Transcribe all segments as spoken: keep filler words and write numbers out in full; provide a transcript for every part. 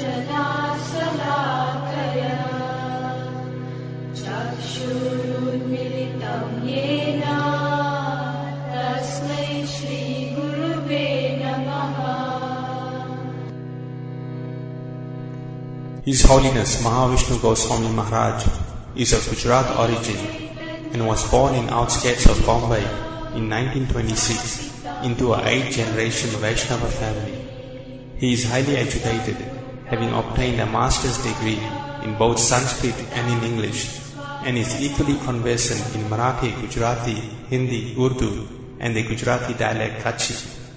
His Holiness Mahavishnu Goswami Maharaj is of Gujarat origin and was born in outskirts of Bombay in nineteen twenty-six into a eighth-generation Vaishnava family. He is highly educated, having obtained a master's degree in both Sanskrit and in English, and is equally conversant in Marathi, Gujarati, Hindi, Urdu, and the Gujarati dialect Kutchi.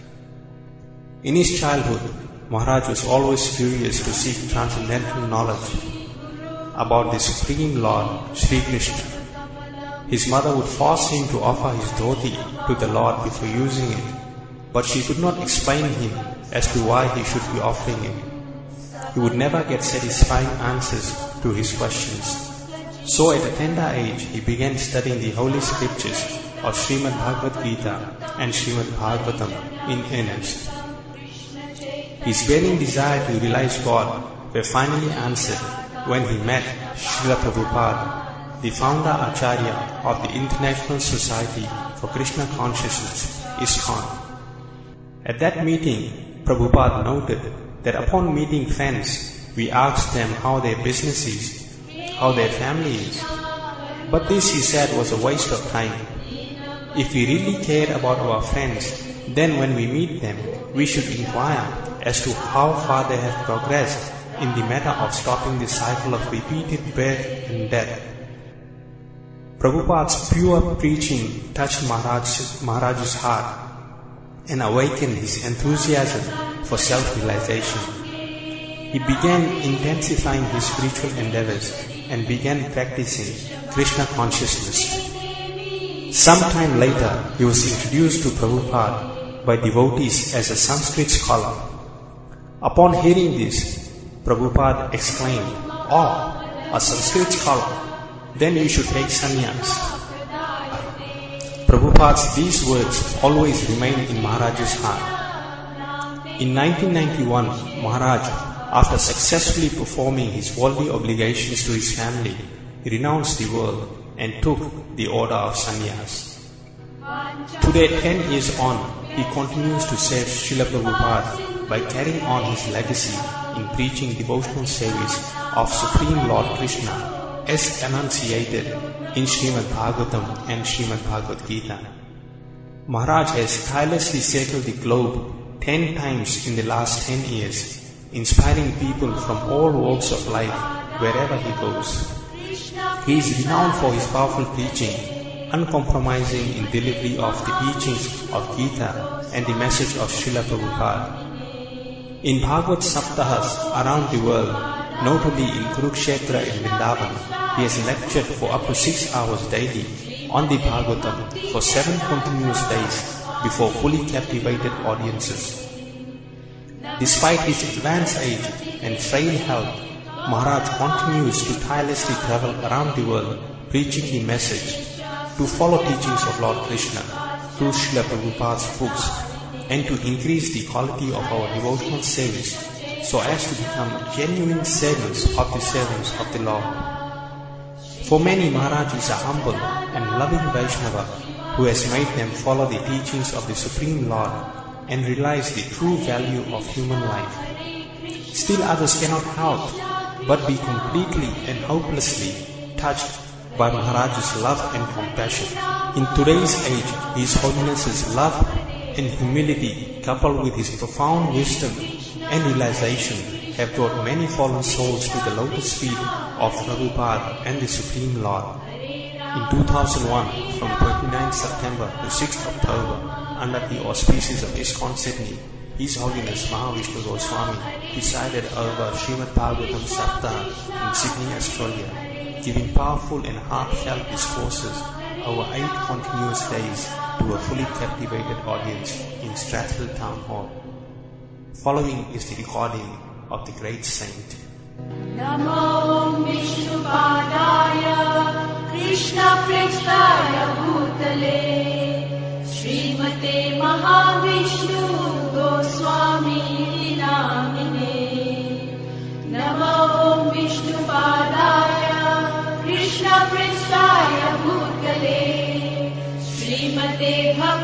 In his childhood, Maharaj was always curious to seek transcendental knowledge about the Supreme Lord, Sri Krishna. His mother would force him to offer his dhoti to the Lord before using it, but she could not explain him as to why he should be offering it. He would never get satisfying answers to his questions. So at a tender age, he began studying the holy scriptures of Srimad Bhagavad Gita and Srimad Bhagavatam in earnest. His burning desire to realize God were finally answered when he met Srila Prabhupada, the founder Acharya of the International Society for Krishna Consciousness, ISKCON. At that meeting, Prabhupada noted that upon meeting friends, we asked them how their business is, how their family is. But this, he said, was a waste of time. If we really cared about our friends, then when we meet them, we should inquire as to how far they have progressed in the matter of stopping the cycle of repeated birth and death. Prabhupada's pure preaching touched Maharaj, Maharaj's heart and awakened his enthusiasm for self-realization. He began intensifying his spiritual endeavors and began practicing Krishna consciousness. Sometime later, he was introduced to Prabhupada by devotees as a Sanskrit scholar. Upon hearing this, Prabhupada exclaimed, "Oh, a Sanskrit scholar, then you should take sannyas." Prabhupada's these words always remained in Maharaj's heart. In nineteen ninety-one, Maharaj, after successfully performing his worldly obligations to his family, renounced the world and took the order of sannyas. Today, ten years on, he continues to serve Srila Prabhupada by carrying on his legacy in preaching devotional service of Supreme Lord Krishna as enunciated in Srimad Bhagavatam and Srimad Bhagavad Gita. Maharaj has tirelessly circled the globe ten times in the last ten years, inspiring people from all walks of life wherever he goes. He is renowned for his powerful preaching, uncompromising in delivery of the teachings of Gita and the message of Srila Prabhupada. In Bhagavad Saptahas around the world, notably in Kurukshetra and Vrindavan, he has lectured for up to six hours daily on the Bhagavatam for seven continuous days before fully captivated audiences. Despite his advanced age and frail health, Maharaj continues to tirelessly travel around the world preaching the message to follow teachings of Lord Krishna through Srila Prabhupada's books and to increase the quality of our devotional service so as to become genuine servants of the servants of the Lord. For many, Maharaj is a humble and loving Vaishnava who has made them follow the teachings of the Supreme Lord and realize the true value of human life. Still others cannot help but be completely and hopelessly touched by Maharaj's love and compassion. In today's age, His Holiness's love and humility coupled with his profound wisdom and realization have brought many fallen souls to the lotus feet of Prabhupada and the Supreme Lord. In two thousand one, from twenty-ninth September to sixth October, under the auspices of ISKCON Sydney, His Holiness Mahavishnu Goswami presided over Srimad Bhagavatam Saptaha in Sydney, Australia, giving powerful and heartfelt discourses over eight continuous days to a fully captivated audience in Strathfield Town Hall. Following is the recording of the great saint. Namo Vishnupadaya Krishna Prestaya Bhutale Srimate Mahavishnu Goswami Namine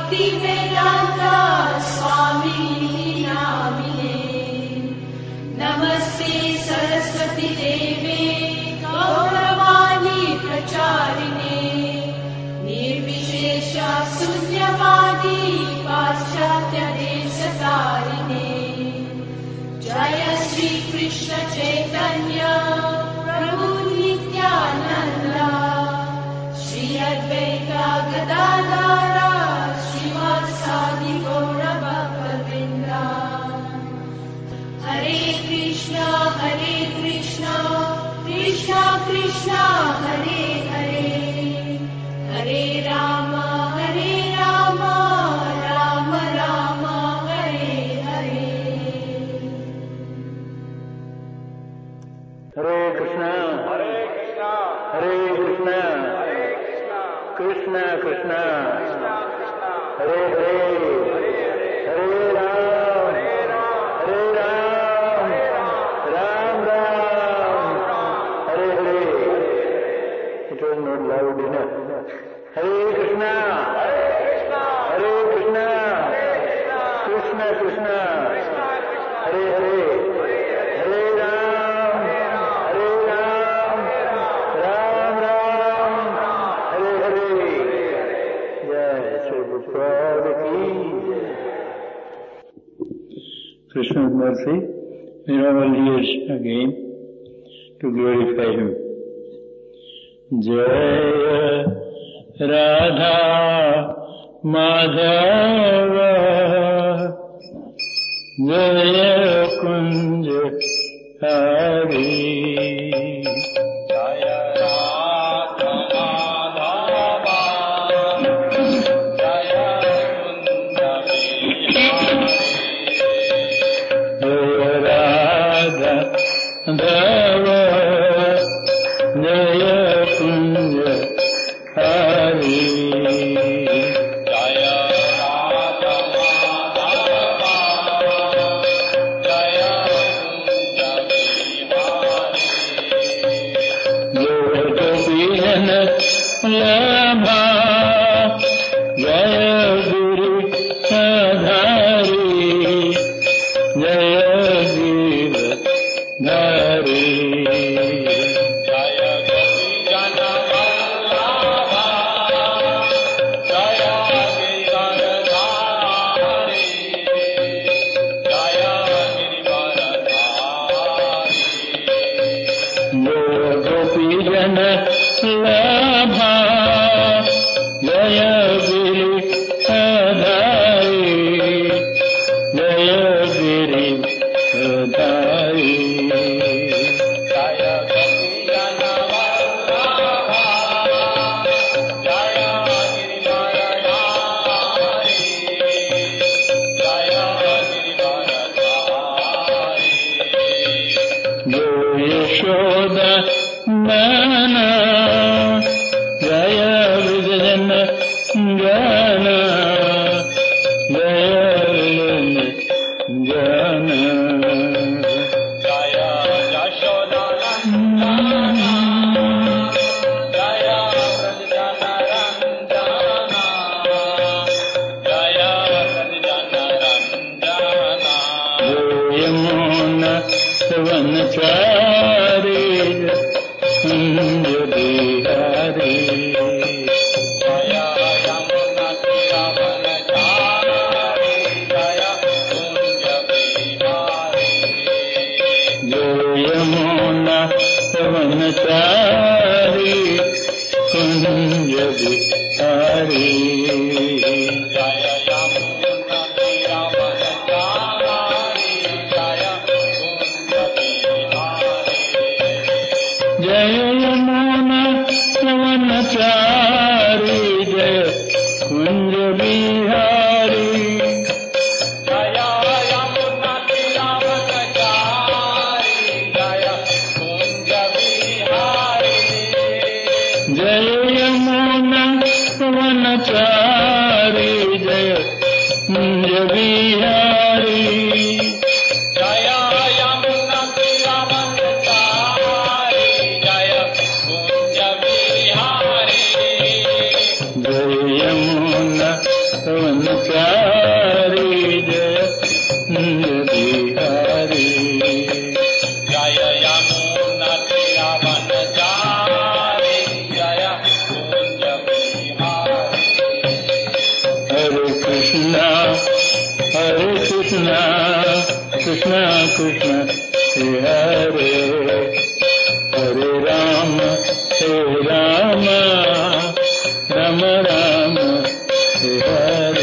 भक्ति वेदांता स्वामी नामिने। नमस्ते सरस्वती देवे गौरवाणी प्रचारिणे। निर्विशेष शून्यवादी पाश्चात्य देशतारिणे। जय श्री कृष्ण चैतन्य प्रभु नित्यानंद। श्री अद्वैत गदाधर श्रीवासादि गौर भक्तवृंद। हरे कृष्णा हरे कृष्णा कृष्णा कृष्णा हरे हरे। हरे राम हरे राम राम राम हरे हरे। हरे कृष्णा हरे कृष्णा हरे कृष्णा हरे कृष्णा कृष्णा कृष्णा हरे हरे। हरे राम हरे Ram Ram Ram Hare Hare. It was not loud enough. हरे कृष्णा हरे कृष्णा कृष्णा कृष्णा हरे हरे। हरे राम हरे राम राम राम हरे हरे। जय श्री प्रभुपाद की जय। Krishna's mercy, we are all here again to glorify him. Jaya Radha Madhava Jaya Kunj Hari। Jaya Radha Madhava Jaya Kunj Hari। Jaya Radha Madhava Jaya Kunj Hari। Jaya Radha Madhava Jaya Kunj Hari। Jaya Gopinath Labha Jaya Guru Sadhari Jaya Jiva Dhari। Jaya Gopijana Vallabha Jaya Giridharadhari Jaya Giridharadhari। Jaya Gopijana Labha Jaya Giridharadhari Jaya Giridharadhari। Jaya Gopijana Vallabha Jaya Giridharadhari Jaya Giridharadhari। Jaya Yashoda Nana Jaya Vijayana Jana Jaya Vijayana Jana। Jaya Yashoda Nandana Jaya Vijayana Randana Jaya Vijayana Randana। Jaya Yamuna Vanachari Kunj Bihari Jaya Yamuna Vanachari Jaya Kunj Bihari। Jaya Yamuna Vanachari Kunj Bihari Jaya Yamuna Vanachari Jaya Kunj Bihari। Jaya Yamuna Vanachari Jaya Kunj Bihari Jaya Yamuna Vanachari Jaya Kunj Bihari Jaya Yamuna Vanachari Jaya Kunj Bihari Jaya Yamuna Vanachari Jaya Krishna Hare Hare Rama Hare Rama Rama Rama Hare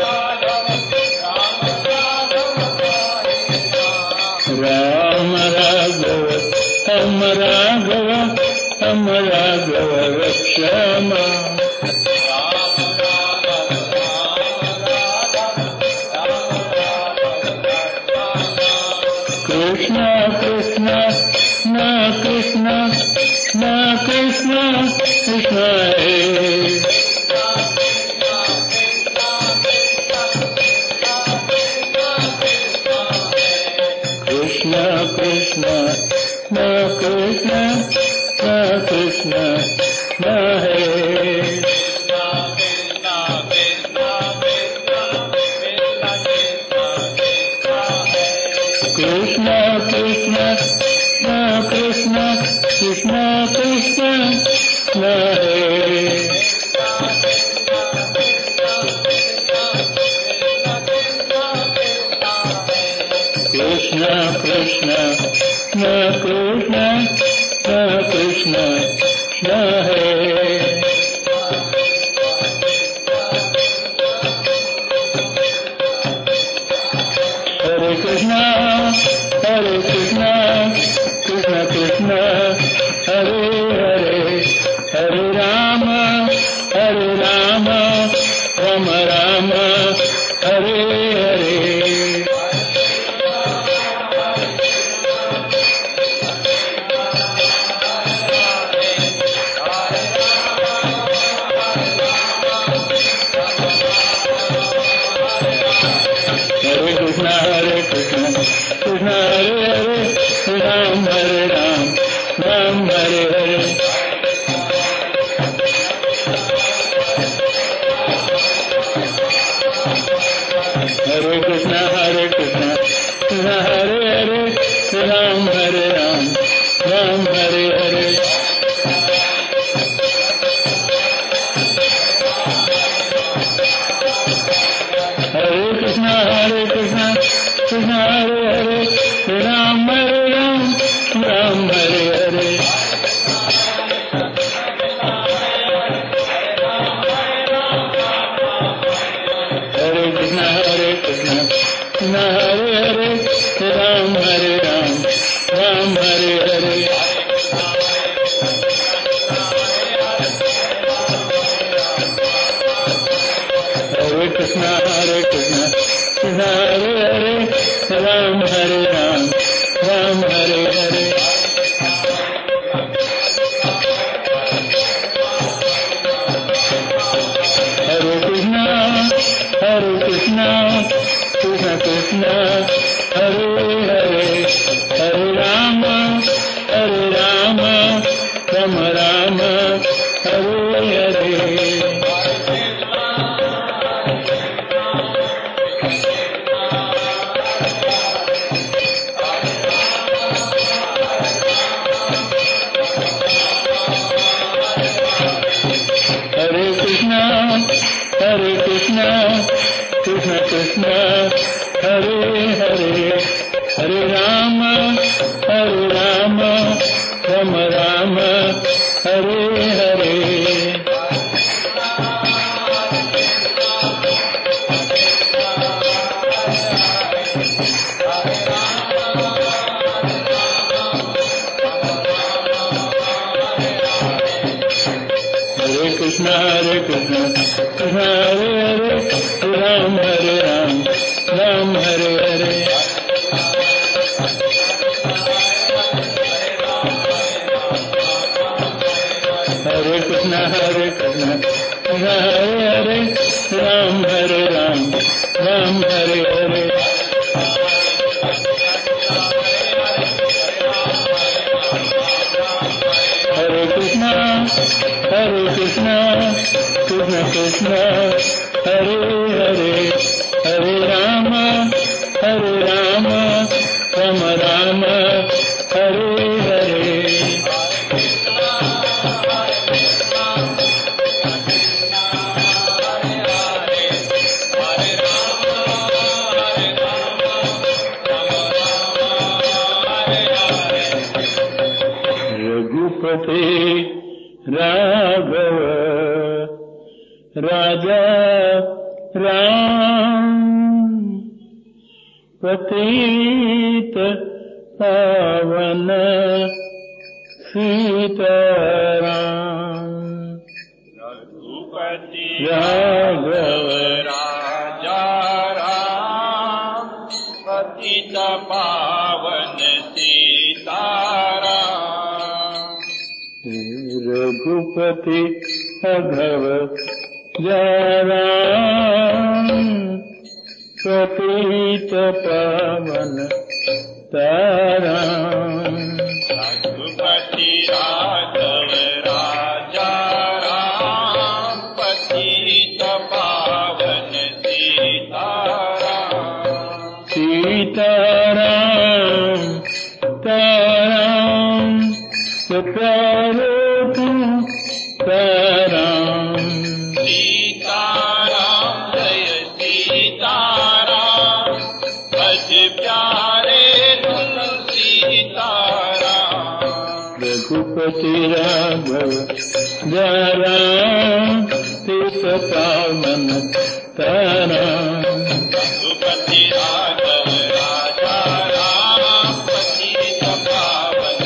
Rama Ram Raghav हम राघव रक्ष माम् कृष्ण कृष्ण न कृष्ण न कृष्ण कृष्ण हे कृष्ण कृष्ण न कृष्ण न कृष्ण न हे कृष्ण कृष्ण न कृष्ण कृष्ण कृष्ण न हे कृष्ण कृष्ण न कृष्ण न कृष्ण न हे हरे कृष्ण हरे कृष्ण कृष्ण कृष्ण हरे हरे हरे राम हरे राम राम राम हरे हरे हरे कृष्ण हरे कृष्ण कृष्ण हरे हरे राम हरे राम राम हरे हरे हरे कृष्ण हरे कृष्ण कृष्ण हरे हरे राम हरे राम राम हरे हरे हरे कृष्ण हरे कृष्ण कृष्ण हरे हरे राम हरे राम राम हरे हरे हरे कृष्ण हरे कृष्ण कृष्ण हरे हरे राम हरे राम राम हरे हरे हरे कृष्ण हरे कृष्ण कृष्ण हरे हरे राम हरे राम राम हरे हरे हरे कृष्ण हरे कृष्ण कृष्ण कृष्ण हरे हरे हरे राम हरे राम राम राम हरे हरे हरे कृष्ण हरे कृष्ण कृष्ण कृष्ण हरे हरे हरे राम हरे राम राम राम हरे हरे हरे कृष्ण हरे कृष्ण कृष्ण हरे हरे राम हरे राम राम हरे हरे हरे कृष्ण हरे कृष्ण कृष्ण हरे हरे राम हरे राम राम हरे हरे हरे कृष्ण हरे कृष्ण कृष्ण कृष्ण हरे हरे हरे राम हरे राम राम राम हरे हरे रघुपते राघव राजा राम पतित पावन सीताराम रघुपति राघव राजा राम पतित पावन सीताराम रघुपति राघव राम पतित पावन ताराम रघुपति राघव राजा राम पतित पावन सीताराम सीताराम ताराम सतारो तुम ताराम सीताराम जय सीताराम भज प्यारे रघुपति राघव राम तीस पावन ताराम रघुपति राघव राजा राम पतित पावन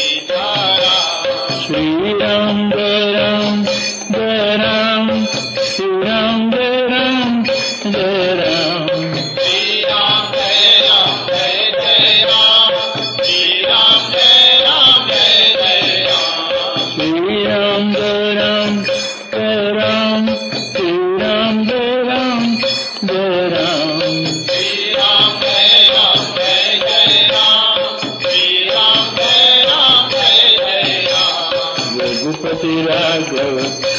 सीताराम श्री राम जय राम जय राम श्री राम जय राम जय राम श्री राम जय राम जय जय राम श्री राम जय राम जय जय राम श्री राम जय राम जय राम श्री राम जय राम जय राम श्री राम जय राम जय जय राम श्री राम जय राम जय जय राम रघुपति राघव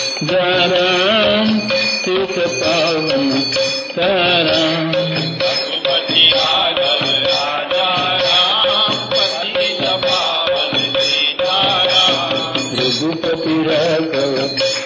राम तीस पावन ताराम रघुपति राघव राजा राम पतित पावन सीताराम रघुपति राघव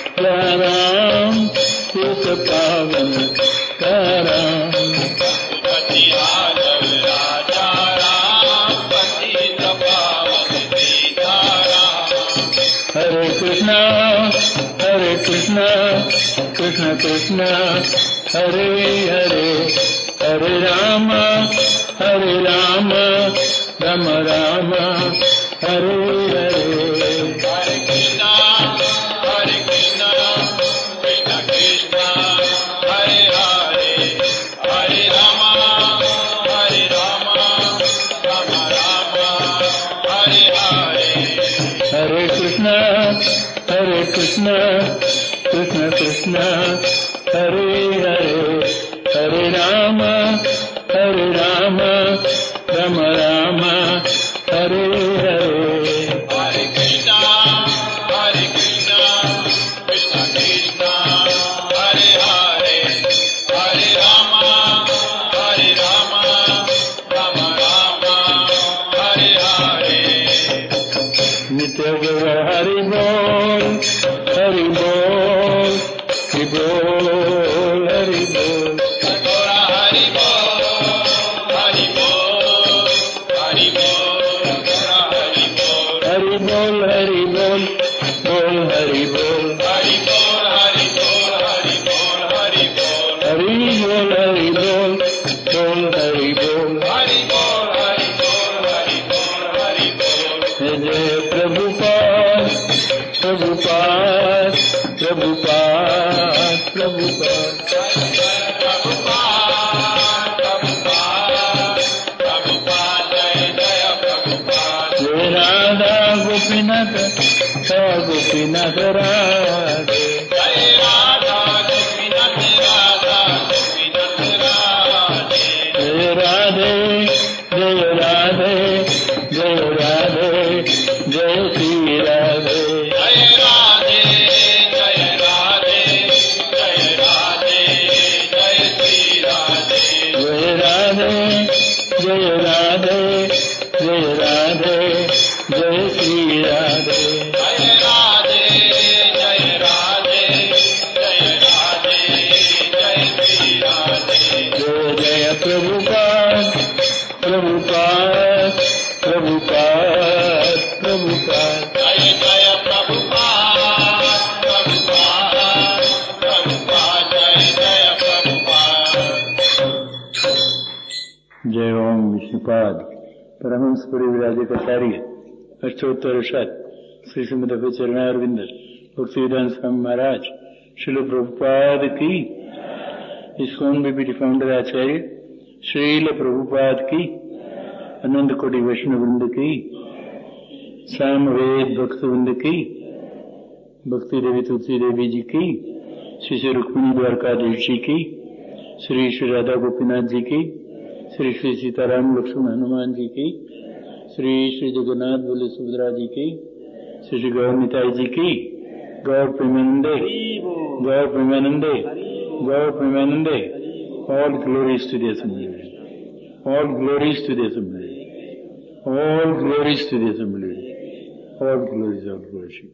राम तीस पावन ताराम रघुपति राघव राजा राम पतित पावन सीताराम हरे कृष्णा हरे कृष्णा कृष्ण कृष्ण हरे हरे हरे राम हरे राम राम राम हरे हरे हरे कृष्णा हरे कृष्णा कृष्ण कृष्ण हरे हरे हरे राम हरे राम राम राम हरे हरे हरे कृष्णा हरे कृष्णा कृष्ण कृष्ण हरे हरे हरे राम हरे राम राम राम हरे हरे हरे कृष्णा हरे कृष्णा कृष्ण कृष्ण हरे हरे हरे राम हरे राम राम राम हरे हरे नित्य हरि बोल हरि बोल हरि बोल हरि बोल हरि बोल हरि बोल हरि बोल हरि बोल हरि बोल हरि बोल बोल हरि बोल हरि बोल हरि बोल हरि बोल हरि बोल हरि बोल हरि बोल बोल हरि बोल हरि बोल हरि बोल हरि बोल हरि बोल जय प्रभुपाद प्रभुपाद प्रभुपाद प्रभुपाद प्रभुपाद प्रभुपाद प्रभुपाद जय जय प्रभुपाद जय राधा गोपीनाथ गोपीनाथ राधे जय राधा गोपीनाथ राधा गोपीनाथ राधे जय राधे जय राधे जय राधे जय श्री राधे जय राधे जय राधे जय राधे जय श्री राधे जय राधे जय राधे जय राधे जय श्री राधे जय राधे जय राधे जय राधे जय श्री राधे जय जय प्रभुपाद प्रभुपाद प्रभुपाद प्रभुपाद जय जय प्रभुपाद प्रभुपाद प्रभुपाद जय जय प्रभुपाद जय ओम विष्णुपाद परमहंस परिव्राजकाचार्य अष्टोत्तर शत Sri Srimad Charanarinda, Bhaktivedanta Swami Maharaj, Srila Prabhupada ki, ISKCON Deputy Founder Acharya, Srila Prabhupada ki, Ananda Koti Vaishnavrinda ki, Samved Bhaktivinoda ki, Bhakti Devi Tulsi Devi ji ki, Sri Sri Rukmini Dwarkadhish ji ki, Sri Sri Radha Gopinath ji ki, Sri Sri Sitaram Lakshmana Hanuman ji ki, Sri Sri Jagannath Bole Subhadra ji ki, Sri Sri Gaur Nitai ji ki, Gaur Premanande, Gaur Premanande, Gaur Premanande, all glories to the Assembly. All glories to the Assembly. All glories to the Assembly. All glories of worship.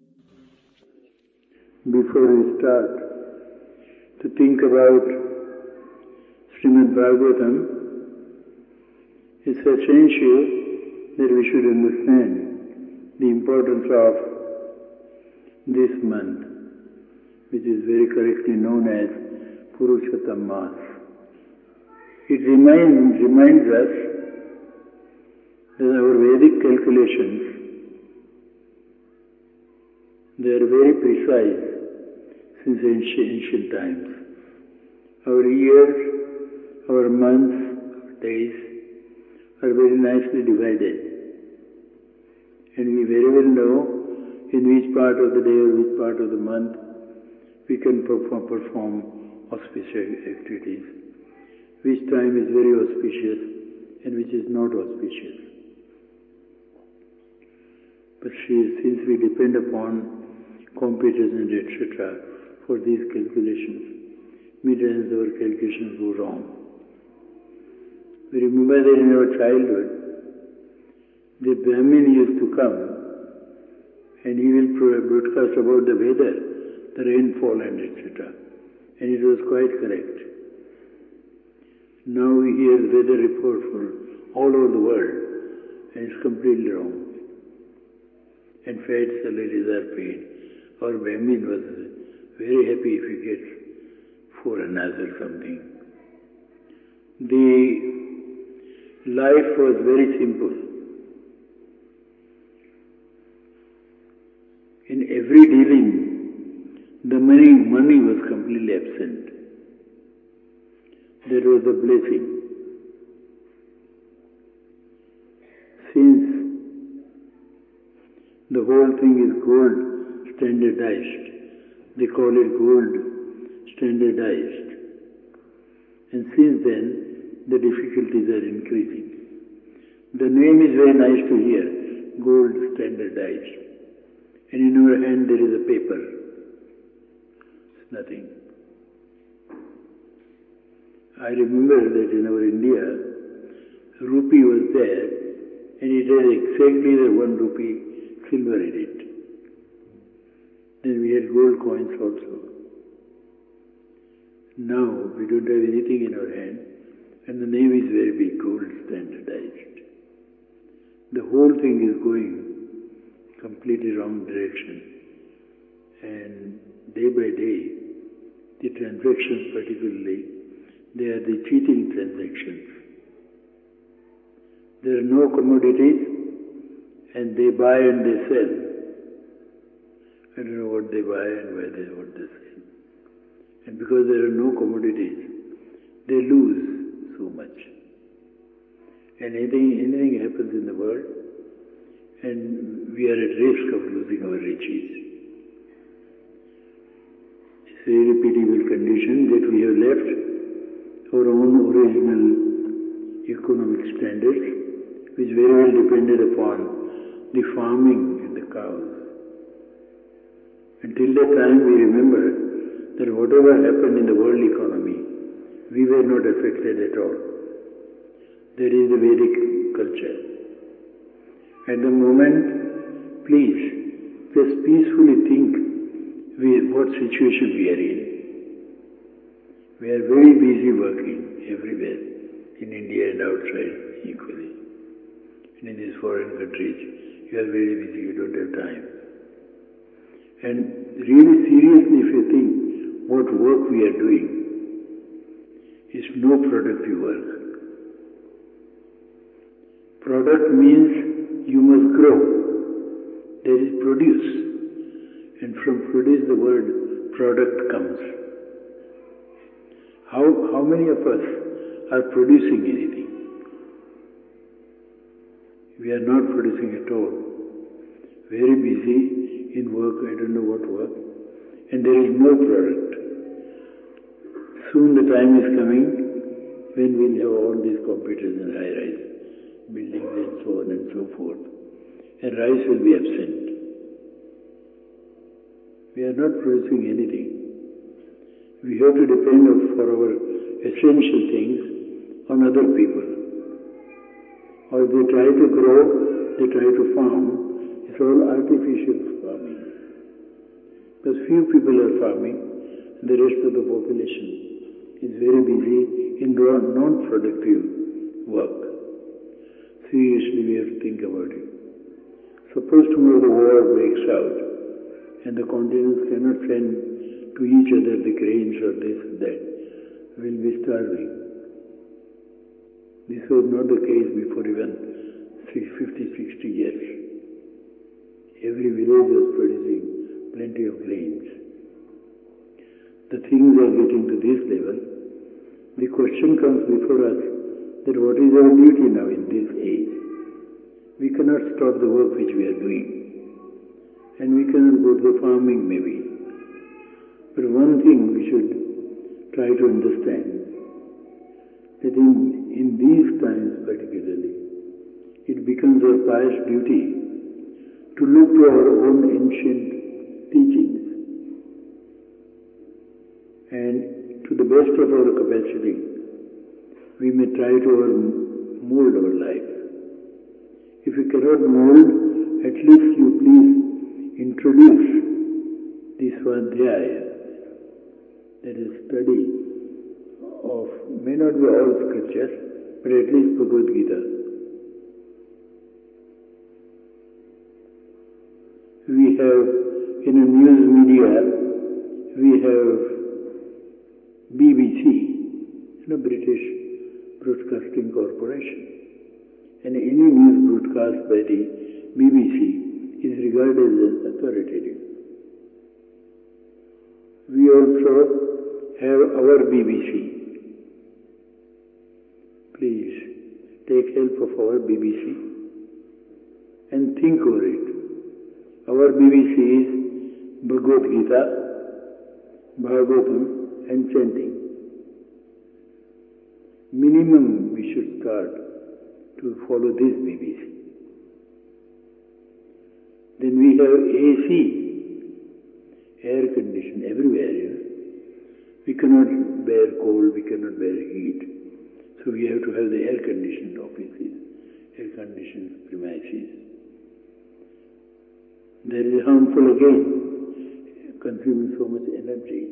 Before we start to think about Srimad Bhagavatam, it's essential that we should understand the importance of this month, which is very correctly known as Purushottam Mas. It reminds, reminds us that our Vedic calculations, they are very precise since ancient, ancient times. Our years, our months, our days are very nicely divided. And we very well know in which part of the day or which part of the month we can perform, perform auspicious activities, which time is very auspicious and which is not auspicious. But since we depend upon computers and et cetera for these calculations, many times our calculations go wrong. We remember that in our childhood, the Brahmin used to come and he will broadcast about the weather, the rainfall and et cetera. And it was quite correct. Now we hear the weather report for all over the world and it's completely wrong. And fat salaries are paid. Our Brahmin was very happy if he gets four annas or something. The life was very simple. In every dealing, the money, money was completely absent. That was the blessing. Since the whole thing is gold standardized, they call it gold standardized. And since then, the difficulties are increasing. The name is very nice to hear, gold standardized. And in our hand there is a paper. It's nothing. I remember that in our India, rupee was there and it had exactly the one rupee silver in it. Then we had gold coins also. Now we don't have anything in our hand and the name is very big, gold standardized. The whole thing is going completely wrong direction. And day by day, the transactions particularly, they are the cheating transactions. There are no commodities and they buy and they sell. I don't know what they buy and why they what they sell. And because there are no commodities, they lose so much. And anything, anything happens in the world, and we are at risk of losing our riches. It's a irrepeatable condition that we have left our own original economic standards, which very well depended upon the farming and the cows. Until that time we remember that whatever happened in the world economy, we were not affected at all. That is the Vedic culture. At the moment, please, just peacefully think we, what situation we are in. We are very busy working everywhere, in India and outside equally. And in these foreign countries, you are very busy, you don't have time. And really seriously, if you think what work we are doing, is no productive work. Product means you must grow. there is produce, and from produce the word product comes. How, how many of us are producing anything? We are not producing at all. Very busy in work, I don't know what work, and there is no product. Soon the time is coming when we'll have all these computers and high-rise buildings and so on and so forth, and rice will be absent. We are not producing anything. We have to depend for our essential things on other people. Or they try to grow, they try to farm. It's all artificial farming. Because few people are farming, and the rest of the population is very busy in non-productive work. Seriously, we have to think about it. Suppose tomorrow the war breaks out, and the continents cannot send to each other the grains or this and that, will be starving. This was not the case before even fifty, sixty years. Every village was producing plenty of grains. The things are getting to this level. The question comes before us that what is our duty now in this age? We cannot stop the work which we are doing. And we cannot go to the farming maybe. But one thing we should try to understand, that in, in these times particularly, it becomes our pious duty to look to our own ancient teachings and to the best of our capacity, we may try to our, mold our life. If we cannot mold, at least you please introduce this Svadhyaya, that is study of, may not be all scriptures, but at least Bhagavad Gita. We have, in a news media, we have B B C, you know, British Broadcasting Corporation. And any news broadcast by the B B C is regarded as authoritative. We also have our B B C. Please take help of our B B C and think over it. Our B B C is Bhagavad Gita, Bhagavatam and chanting. Minimum we should start to follow this B B C. Then we have A C, air condition everywhere, you know. We cannot bear cold, we cannot bear heat. So we have to have the air-conditioned offices, air-conditioned premises. That is harmful again, consuming so much energy.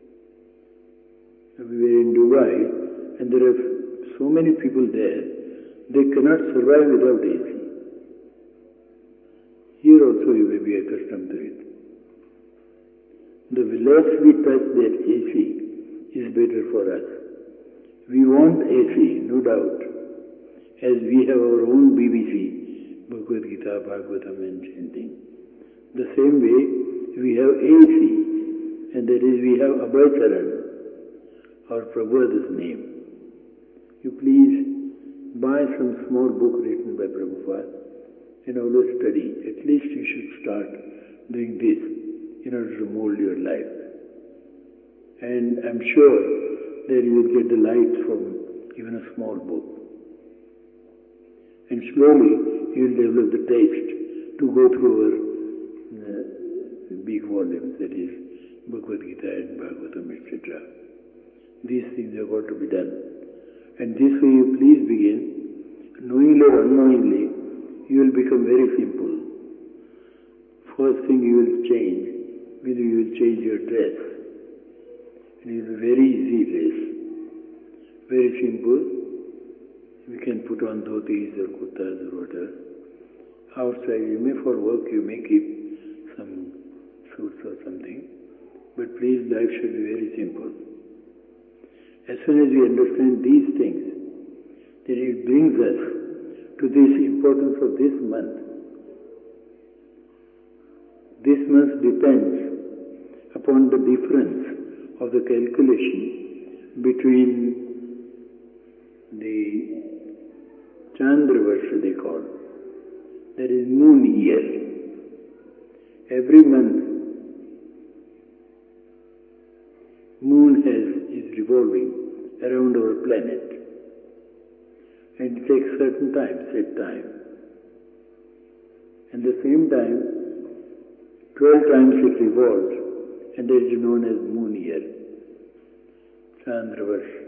We were in Dubai, and there are so many people there, they cannot survive without A C. Here also you may be accustomed to it. The less we touch that A C is better for us. We want A C, no doubt, as we have our own B B C, Bhagavad Gita, Bhagavatam and chanting. The same way, we have A C, and that is we have Abhay Charan, our Prabhupada's name. You please buy some small book written by Prabhupada and always study. At least you should start doing this in order to mold your life. And I'm sure that you will get the light from even a small book. And slowly you will develop the taste to go through our uh, big volumes, that is Bhagavad Gita and Bhagavatam, et cetera. These things have got to be done. And this way you please begin, knowingly or unknowingly, you will become very simple. First thing you will change, will you will change your dress. And it will be very easy dress. Very simple. We can put on dhotis or kurtas or whatever. Outside, you may for work, you may keep some suits or something. But please, life should be very simple. As soon as we understand these things, then it brings us to this importance of this month. This much depends upon the difference of the calculation between the Chandravarsha they call, that is moon year. Every month moon has, is revolving around our planet, and it takes certain time, set time. At the same time, twelve times it revolves, and that is known as moon year, Chandravarsha.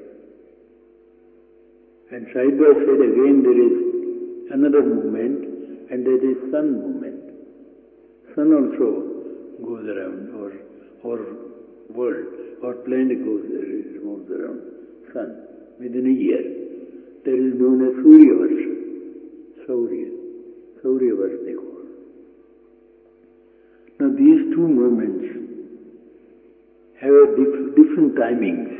And side by side again there is another movement, and that is sun movement. Sun also goes around our, our world, our planet goes, revolves around sun within a year. That is known as Suryavarsha. Saurya. Suryavarsha they call. Now these two movements have a diff- different timings.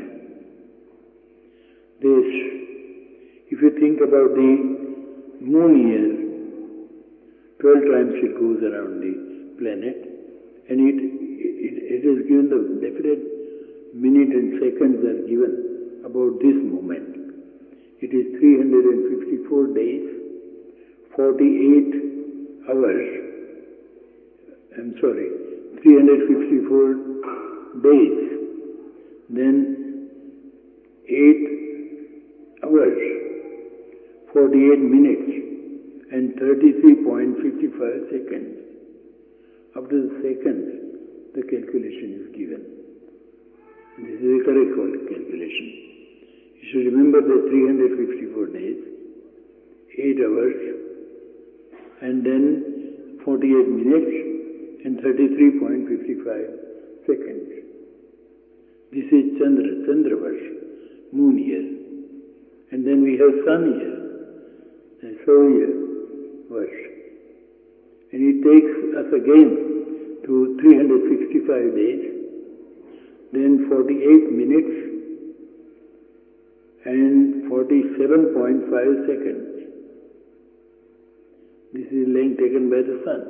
This, if you think about the moon year, twelve times it goes around the planet, and it, it, it is given the definite minute and seconds are given about this moment. It is three hundred fifty-four days, forty-eight hours, I'm sorry, three hundred fifty-four days, then eight hours, forty-eight minutes, and thirty-three point five five seconds. After the seconds, the calculation is given. This is a correct calculation. You should remember the three hundred fifty-four days, eight hours, and then forty-eight minutes and thirty-three point five five seconds. This is Chandra, Chandravarsha, moon year. And then we have sun year, the Saurya Varsha. And it takes us again to three hundred sixty-five days, then forty-eight minutes, and forty-seven point five seconds. This is length taken by the sun.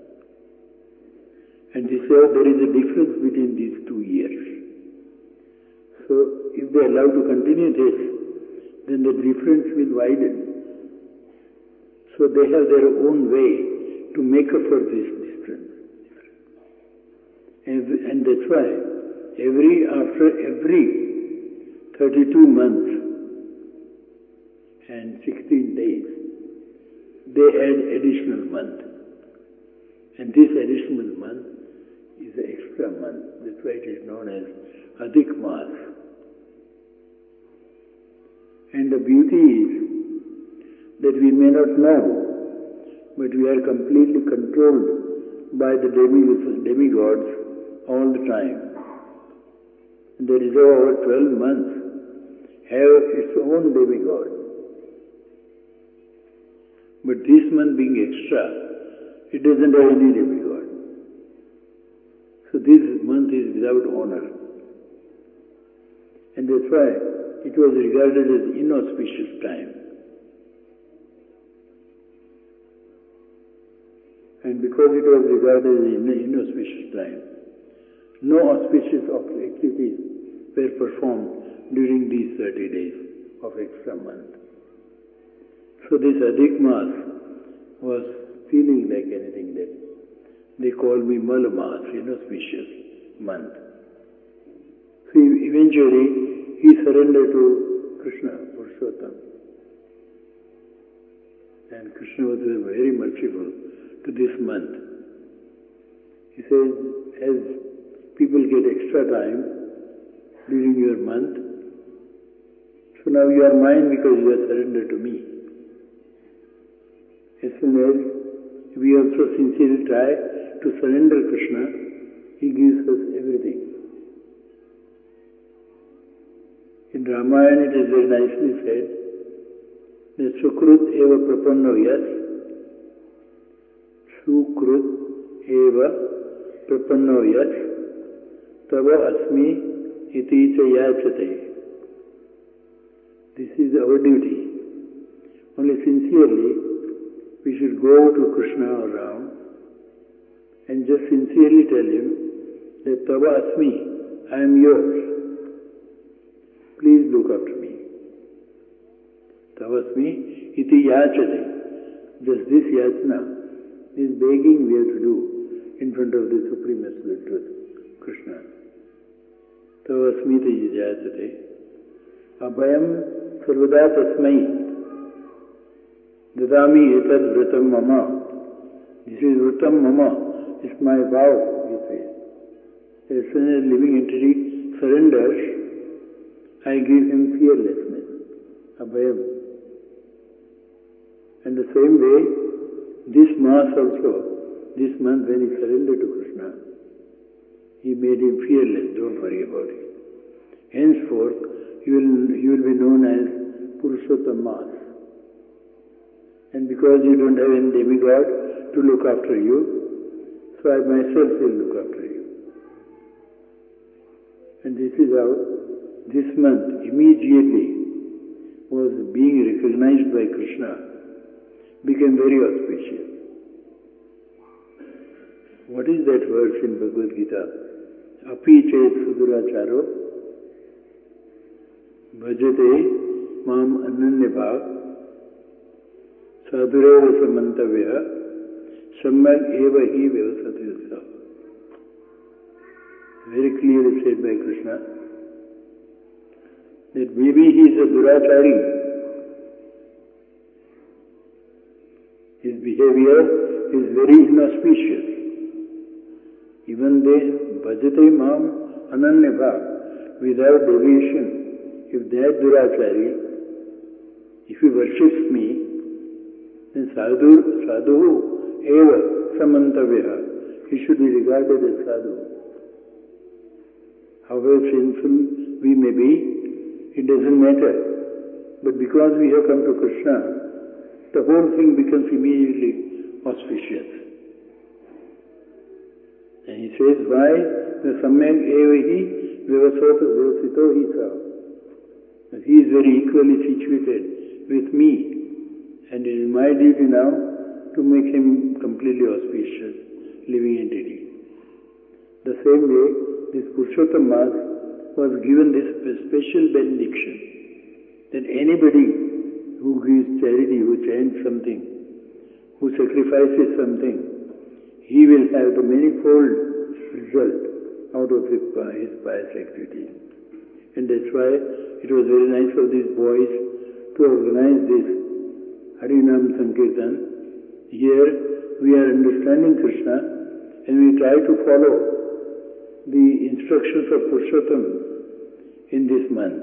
And this is how there is a difference between these two years. So, if they allow to continue this, then the difference will widen. So they have their own way to make up for this difference. And, and that's why every, after every thirty-two months and sixteen days, they add additional month. And this additional month is an extra month. That's why it is known as Adhik Maas. And the beauty is that we may not know, but we are completely controlled by the demi- demigods all the time. And that is how our twelve months have its own demigod. But this month being extra, it doesn't have any demigod. So this month is without honor. And that's why it was regarded as inauspicious time. And because it was regarded as an inauspicious time, no auspicious activities were performed during these thirty days of extra month. So this Adhik Maas was feeling like anything that they call me Mala Maas, inauspicious month. So eventually he surrendered to Krishna, Purushottam. And Krishna was very merciful to this month. He says, as people get extra time during your month, so now you are mine because you are surrendered to me. As soon as we also sincerely try to surrender Krishna, he gives us everything. In Ramayana it is very nicely said that Sukrut eva prapanno yas, Sukrut eva prapanno yas, tava asmi iti cha yachate. This is our duty. Only sincerely we should go to Krishna or Ram and just sincerely tell him that Tava Asmi, I am yours. Please look after me. Tava Asmi iti yachate. Just this yachna, this begging we have to do in front of the Supreme Absolute Truth, Krishna. Tava Asmi iti yachate. Abhayam sarvada tasmai. Dadami etad vratam mama. This is vratam mama. It's my vow, he says. As soon as a living entity surrenders, I give him fearlessness, abhayam. And the same way, this mass also, this month when he surrendered to Krishna, he made him fearless, don't worry about it. Henceforth, you will, you will be known as Purushottam Mass. And because you don't have any demigod to look after you, so I myself will look after you. And this is how this month immediately was being recognized by Krishna, became very auspicious. What is that verse in Bhagavad Gita? Api chet suduracharo bhajate mam ananya bhav sadhureva samantavya samyak eva hi vyavasati ussa. Very clearly said by Krishna that maybe he is a durachari. His behavior is very inauspicious. Even then, bhajate mam ananya bhav, without deviation, if that durachari, if he worships me, then sadhu, sadhu eva samantavya, he should be regarded as sadhu. However sinful we may be, it doesn't matter. But because we have come to Krishna, the whole thing becomes immediately auspicious. And he says, why? The samyak evahi vyavasota vyavasito hi sa. He is very equally situated with me. And it is my duty now to make him completely auspicious, living entity. The same way, this Purushottam Mass was given this special benediction that anybody who gives charity, who chants something, who sacrifices something, he will have the manifold result out of his pious activity. And that's why it was very nice of these boys to organize this Harinam Sankirtan. Here we are understanding Krishna and we try to follow the instructions of Purushottam in this month.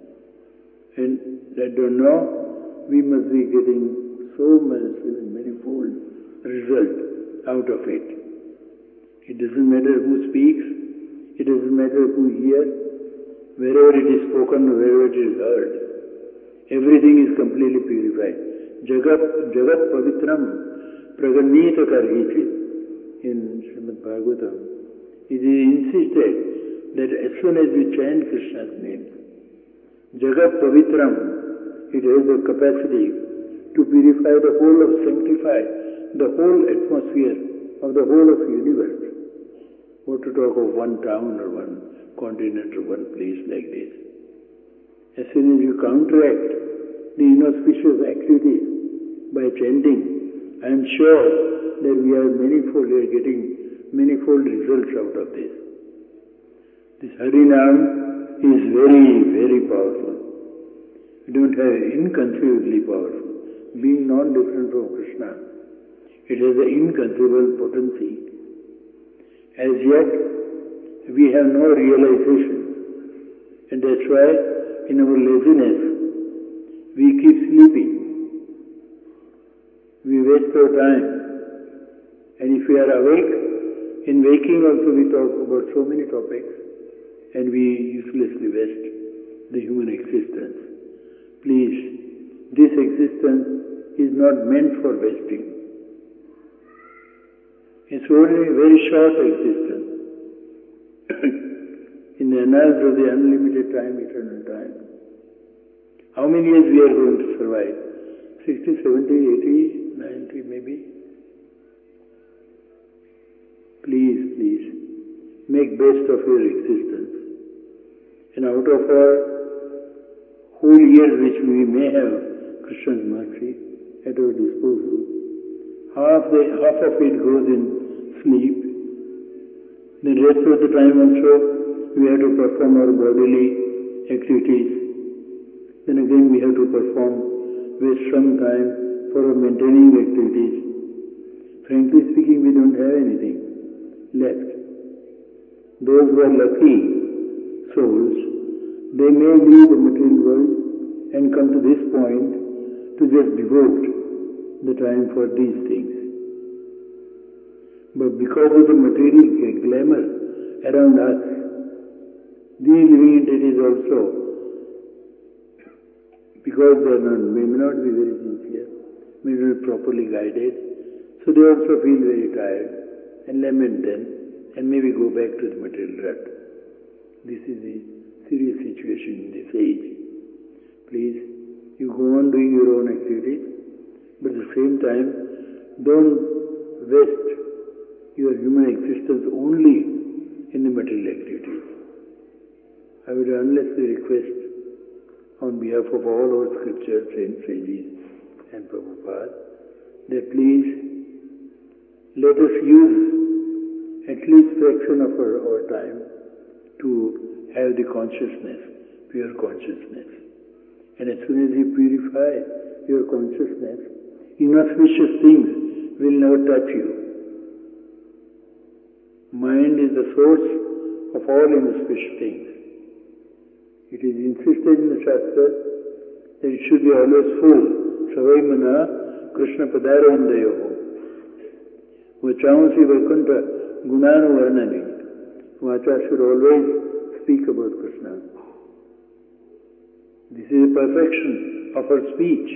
And I don't know, we must be getting so much manifold result out of it. It doesn't matter who speaks, it doesn't matter who hears, wherever it is spoken, wherever it is heard, everything is completely purified. Jagat, Jagat Pavitram Praganita Karhichit in Srimad Bhagavatam. It is insisted that as soon as we chant Krishna's name, Jagat Pavitram, it has the capacity to purify the whole of, sanctify the whole atmosphere of the whole of the universe. What to talk of one town or one continent or one place like this. As soon as you counteract the inauspicious activities by chanting, I am sure that we are manifold, we are getting manifold results out of this. This Harinam is very, very powerful. We don't have inconceivably powerful. Being non-different from Krishna, it has an inconceivable potency. As yet, we have no realization. And that's why, in our laziness, we keep sleeping. We waste our time. And if we are awake, in waking also we talk about so many topics, and we uselessly waste the human existence. Please, this existence is not meant for wasting. It's only a very short existence. In the annals of the unlimited time, eternal time. How many years we are going to survive? sixty, seventy, eighty, ninety maybe? please, please, make best of your existence. And out of our whole year which we may have Krishna's mercy at our disposal, half, the, half of it goes in sleep. The rest of the time also we have to perform our bodily activities. Then again we have to perform, waste some time for our maintaining activities. Frankly speaking, we don't have anything left. Those who are lucky souls, they may leave the material world and come to this point to just devote the time for these things. But because of the material glamour around us, these living entities also, because they are not, may not be very sincere, may not be properly guided, so they also feel very tired and lament then, and maybe go back to the material rut. This is the serious situation in this age. Please, you go on doing your own activities, but at the same time, don't waste your human existence only in the material activities. I would earnestly request on behalf of all our scripture saints, sages and Prabhupada that please let us use at least fraction of our, our time to have the consciousness, pure consciousness. And as soon as you purify your consciousness, inauspicious things will never touch you. Mind is the source of all inauspicious things. It is insisted in the Shastra that it should be always full. Savai mana Krishna padara indayoho. Vachansi vaikunta gunanu varnani. Vacha should always speak about Krishna. This is the perfection of our speech.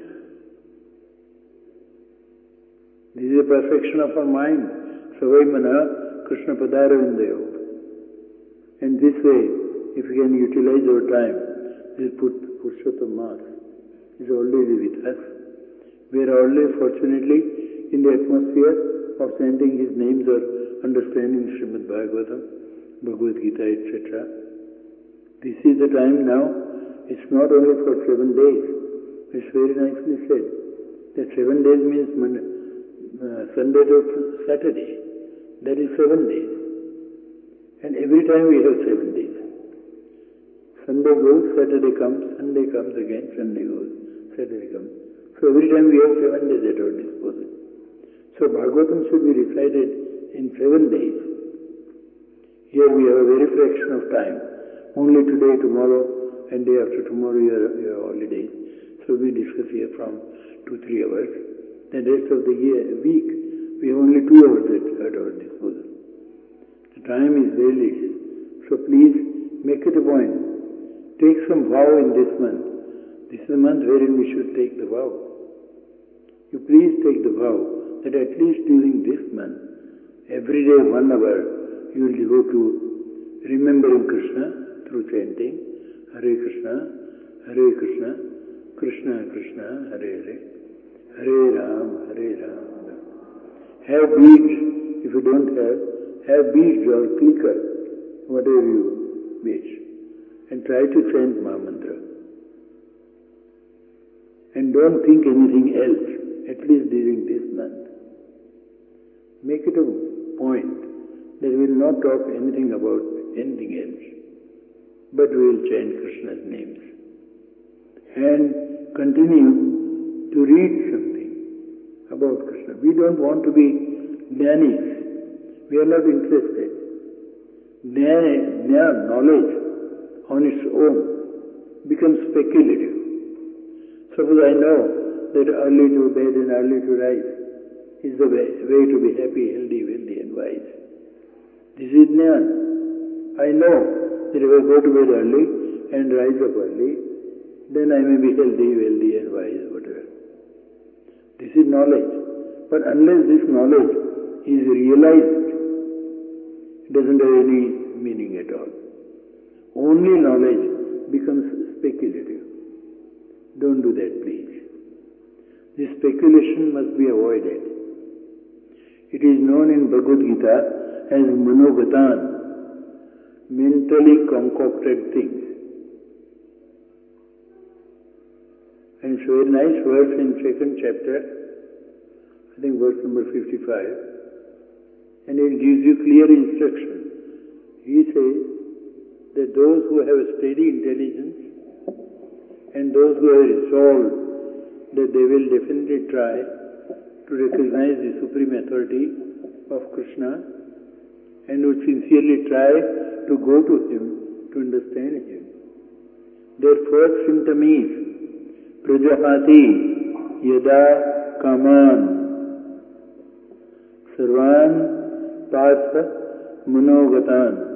This is the perfection of our mind. Savai mana Krishna padara indayoho. And this way, if we can utilize our time, this Purushottam Mass is already with us. We are already, fortunately, in the atmosphere of chanting His names or understanding Srimad Bhagavatam, Bhagavad Gita, et cetera. This is the time now. It's not only for seven days. It's very nicely said that seven days means Monday, uh, Sunday to Saturday. That is seven days. And every time we have seven days. Sunday goes, Saturday comes, Sunday comes again, Sunday goes, Saturday comes. So every time we have seven days at our disposal. So Bhagavatam should be recited in seven days. Here we have a very fraction of time. Only today, tomorrow, and day after tomorrow you have, you have holidays. So we discuss here from two, three hours. Then rest of the year, week, we have only two hours at, at our disposal. The time is very little. So please make it a point. Take some vow in this month. This is the month wherein we should take the vow. You please take the vow that at least during this month, every day one hour, you will devote to remembering Krishna through chanting Hare Krishna, Hare Krishna, Krishna Krishna, Hare Hare, Hare Ram, Hare Ram. Have beads, if you don't have, have beads or clicker, whatever you wish. And try to chant Mahamantra. And don't think anything else, at least during this month. Make it a point that we will not talk anything about anything else, but we will chant Krishna's names. And continue to read something about Krishna. We don't want to be jnanis. We are not interested. Jnana, knowledge, on its own becomes speculative. Suppose I know that early to bed and early to rise is the way, way to be happy, healthy, wealthy and wise. This is jnana. I know that if I go to bed early and rise up early, then I may be healthy, wealthy and wise, whatever. This is knowledge. But unless this knowledge is realized, it doesn't have any meaning at all. Only knowledge becomes speculative. Don't do that, please. This speculation must be avoided. It is known in Bhagavad Gita as manogatan, mentally concocted things. And so a nice verse in second chapter, I think verse number fifty-five, and it gives you clear instruction. He says that those who have a steady intelligence and those who have resolved that they will definitely try to recognize the supreme authority of Krishna and who sincerely try to go to Him, to understand Him. Their first symptom is Prajahati Yada Kaman Sarvan Partha Manogatan.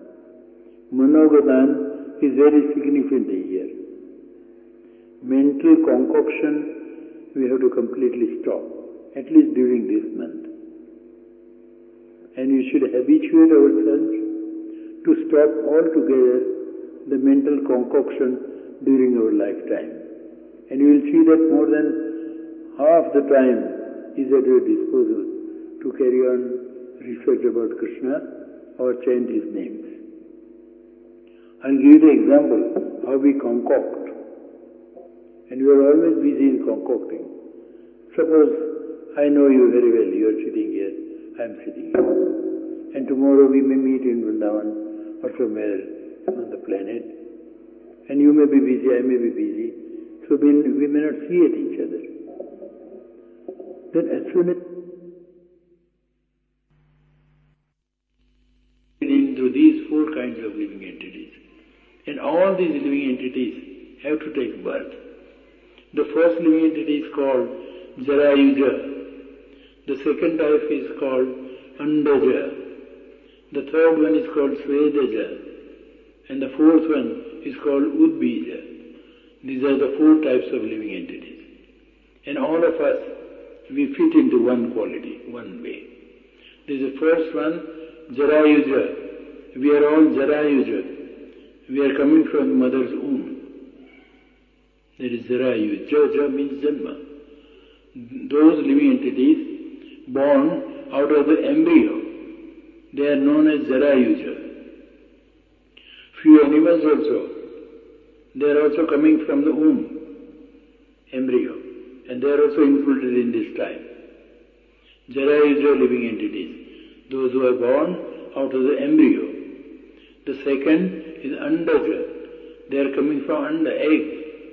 Manogatan is very significant here. Mental concoction we have to completely stop, at least during this month. And we should habituate ourselves to stop altogether the mental concoction during our lifetime. And you will see that more than half the time is at your disposal to carry on research about Krishna or chant His names. I'll give you the example how we concoct. And we are always busy in concocting. Suppose I know you very well, you are sitting here, I am sitting here. And tomorrow we may meet in Vrindavan or somewhere on the planet. And you may be busy, I may be busy. So we, we may not see at each other. Then as soon as into these four kinds of living entities. And all these living entities have to take birth. The first living entity is called Jarayuja. The second type is called Andaja. The third one is called Svedaja. And the fourth one is called Udbija. These are the four types of living entities. And all of us, we fit into one quality, one way. This is the first one, Jarayuja. We are all Jarayuja. We are coming from mother's womb. That is Jarayu. Ja means Janma. Those living entities born out of the embryo, they are known as Jarayuja. Few animals also, they are also coming from the womb, embryo, and they are also included in this type. Jarayuja living entities, those who are born out of the embryo. The second is Andaja. They are coming from Anda, egg.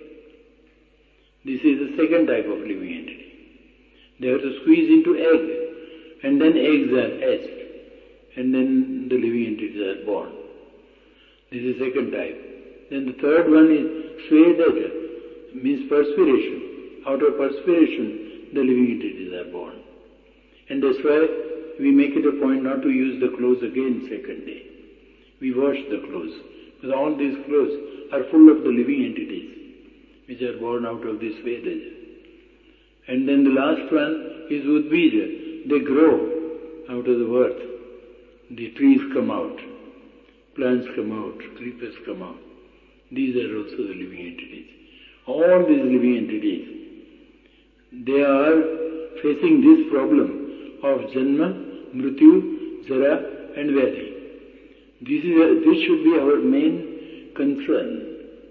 This is the second type of living entity. They have to squeeze into egg, and then eggs are hatched, and then the living entities are born. This is the second type. Then the third one is Svedaja, means perspiration. Out of perspiration, the living entities are born. And that's why we make it a point not to use the clothes again second day. We wash the clothes, because all these clothes are full of the living entities, which are born out of this Vedaja. And then the last one is Udbija. They grow out of the earth. The trees come out, plants come out, creepers come out. These are also the living entities. All these living entities, they are facing this problem of Janma, Mrityu, Jara and Vyadhi. This, is a, this should be our main concern.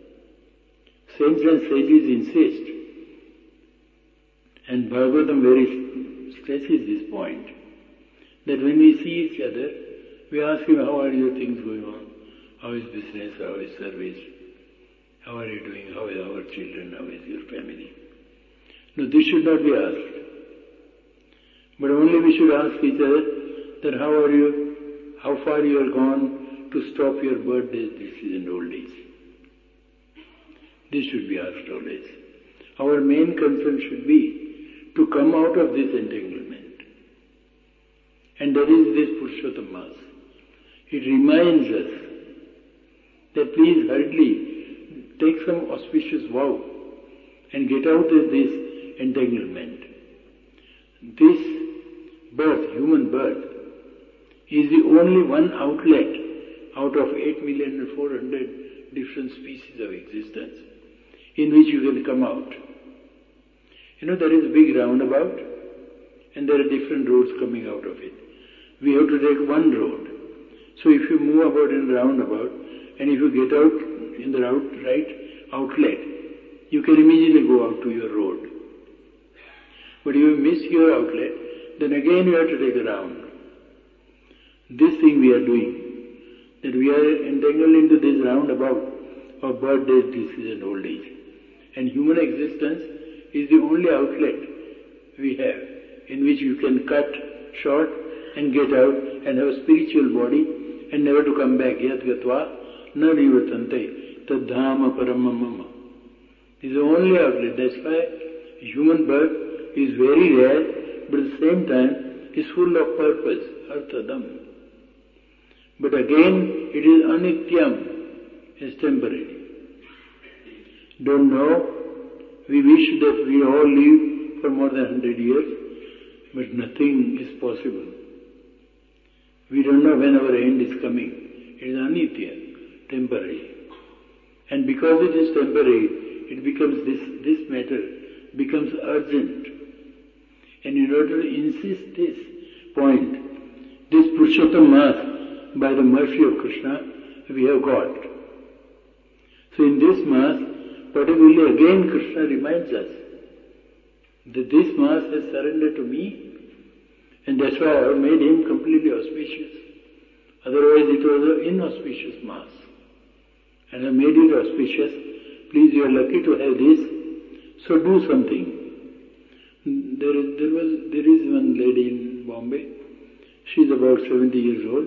Saints and sages insist, and Bhagavatam very stresses this point, that when we see each other, we ask him, how are your things going on? How is business? How is service? How are you doing? How are our children? How is your family? No, this should not be asked. But only we should ask each other that how are you, how far you are gone to stop your birthdays, diseases and old age. This should be asked always. Our main concern should be to come out of this entanglement. And that is this Purushottam Mass. It reminds us that please hurriedly take some auspicious vow and get out of this entanglement. This birth, human birth, is the only one outlet out of eight million and four hundred different species of existence in which you can come out. You know, there is a big roundabout and there are different roads coming out of it. We have to take one road. So if you move about in roundabout, and if you get out in the route, right outlet, you can immediately go out to your road. But if you miss your outlet, then again you have to take a round. This thing we are doing, that we are entangled into this roundabout of birthdays, disease and old age. And human existence is the only outlet we have in which you can cut short and get out and have a spiritual body and never to come back. Yat gatva na nivatante tad dhama paramamama. This is the only outlet. That's why human birth is very rare, but at the same time is full of purpose, arthadam. But again, it is anityam, it's temporary. Don't know, we wish that we all live for more than hundred years, but nothing is possible. We don't know when our end is coming. It is anitya, temporary. And because it is temporary, it becomes this, this matter becomes urgent. And in order to insist this point, this Purushottam Mass, by the mercy of Krishna, we have got. So in this Mass, particularly again Krishna reminds us that this Mass has surrendered to me, and that's why I have made him completely auspicious. Otherwise it was an inauspicious Mass. And I made it auspicious. Please, you are lucky to have this, so do something. There is, there was, there is one lady in Bombay. She is about seventy years old.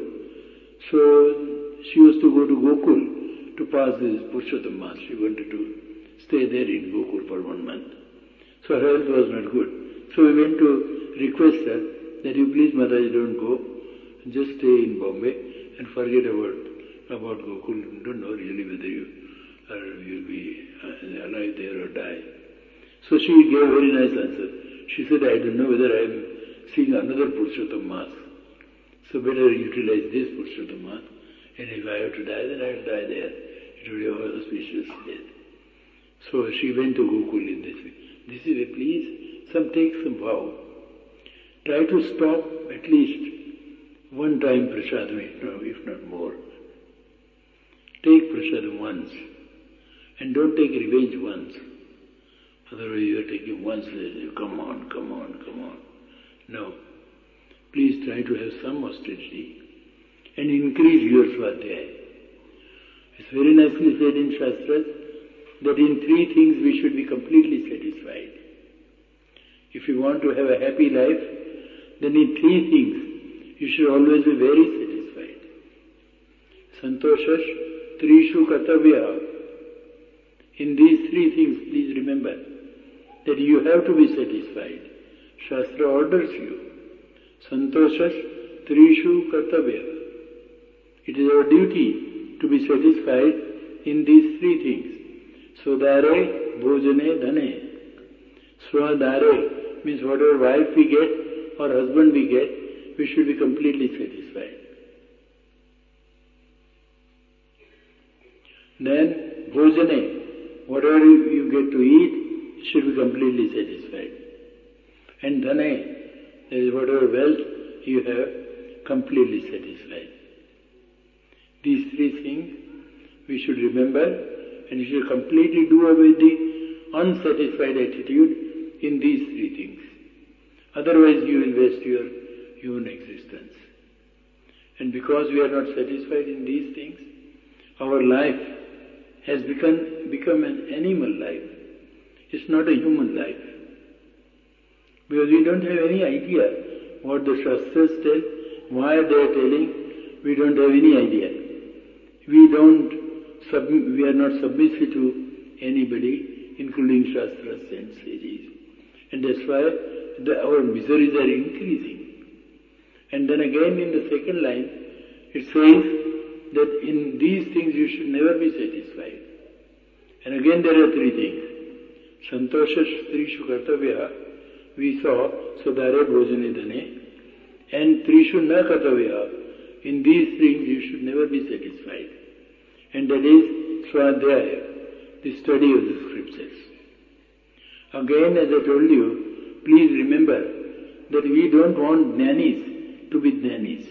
So she was to go to Gokul to pass this Purushottam Mass. She wanted to stay there in Gokul for one month. So her health was not good. So we went to request her that you please, Mataji, don't go. Just stay in Bombay and forget about about Gokul. Don't know really whether you are, you'll be alive there or die. So she gave a very nice answer. She said, I don't know whether I am seeing another Purushottam Mass. So better utilize this Purushottam Mass. And if I have to die, then I will die there. It will be an auspicious death. So she went to Gokul in this way. This is a please, some take some vow. Try to stop at least one time prasadam, if not more. Take prasadam once. And don't take revenge once. Otherwise you are taking once, come on, come on, come on. No. Please try to have some austerity and increase your swadhyaya. It's very nicely said in Shastras that in three things we should be completely satisfied. If you want to have a happy life, then in three things you should always be very satisfied. Santoshash trishu kartavya. In these three things, please remember that you have to be satisfied. Shastra orders you. Santoshash trishu kartavya. It is our duty to be satisfied in these three things. Swadare, bhojane, dhane. Swadare means whatever wife we get or husband we get, we should be completely satisfied. Then bhojane, whatever you get to eat, should be completely satisfied. And dhane, that is whatever wealth you have, completely satisfied. These three things we should remember, and you should completely do away the unsatisfied attitude in these three things. Otherwise you will waste your human existence. And because we are not satisfied in these things, our life has become, become an animal life. It's not a human life. Because we don't have any idea what the Shastras tell, why they are telling, we don't have any idea. We don't, sub, we are not submissive to anybody, including Shastras and sages. And that's why the, our miseries are increasing. And then again in the second line, it says that in these things you should never be satisfied. And again there are three things. Santoshash trishu kartavya, we saw, sadare bhojane dhane, and trishu na kartavya. In these things you should never be satisfied. And that is swadhyaya, the study of the scriptures. Again, as I told you, please remember that we don't want jnanis to be jnanis.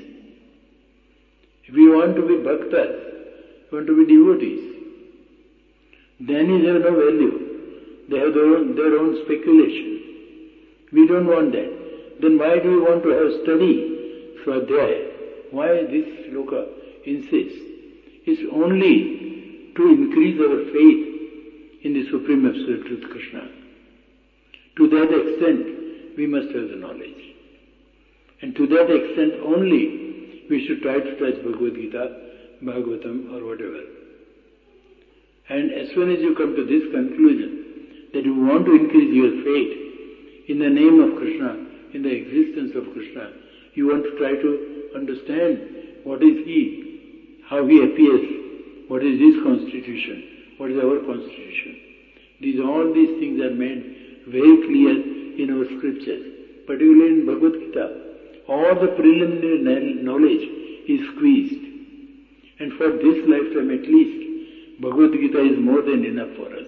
If you want to be bhaktas, you want to be devotees, Jnanis have no value. They have their own, their own speculation. We don't want that. Then why do you want to have study, Swadhyaya? Why this sloka insists? It's only to increase our faith in the Supreme Absolute Truth Krishna. To that extent, we must have the knowledge. And to that extent only, we should try to touch Bhagavad Gita, Bhagavatam or whatever. And as soon as you come to this conclusion, that you want to increase your faith in the name of Krishna, in the existence of Krishna, you want to try to understand what is He, how He appears, what is His constitution, what is our constitution. These, all these things are made very clear in our scriptures, particularly in Bhagavad Gita. All the preliminary knowledge is squeezed. And for this lifetime at least, Bhagavad Gita is more than enough for us.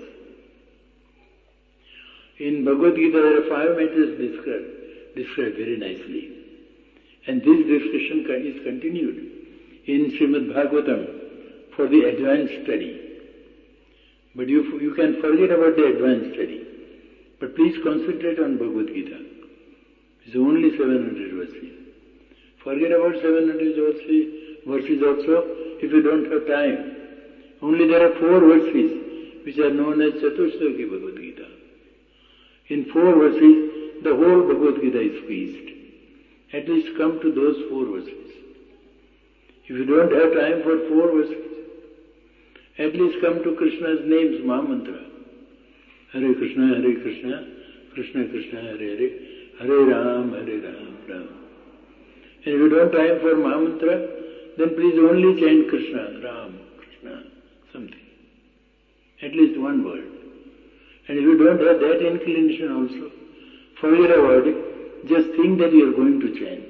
In Bhagavad Gita there are five matters described, described very nicely. And this discussion is continued in Srimad Bhagavatam for the advanced study. But you, you can forget about the advanced study. But please concentrate on Bhagavad Gita. It's only seven hundred verses. Forget about seven hundred verses, verses also if you don't have time. Only there are four verses which are known as Chatushlaki Bhagavad Gita. In four verses, the whole Bhagavad Gita is squeezed. At least come to those four verses. If you don't have time for four verses, at least come to Krishna's names, Mahamantra. Hare Krishna, Hare Krishna, Krishna Krishna, Hare Hare, Hare Ram, Hare Ram, Ram. And if you don't have time for Mahamantra, then please only chant Krishna, Ram, Krishna, something. At least one word. And if you don't have that inclination also, forget about it. Just think that you are going to chant.